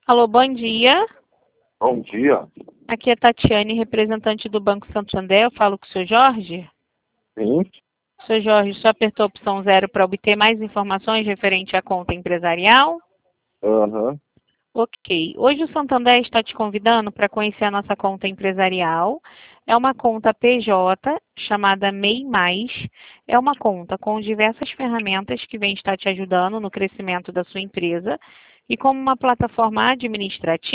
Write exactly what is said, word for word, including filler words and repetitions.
Alô, bom dia. Bom dia. Aqui é Tatiane, representante do Banco Santander. Eu falo com o senhor Jorge. Sim. senhor Jorge, só apertou a opção zero para obter mais informações referente à conta empresarial? Aham. Ok. Hoje o Santander está te convidando para conhecer a nossa conta empresarial. É uma conta P J chamada M E I Mais. É uma conta com diversas ferramentas que vem estar te ajudando no crescimento da sua empresa e como uma plataforma administrativa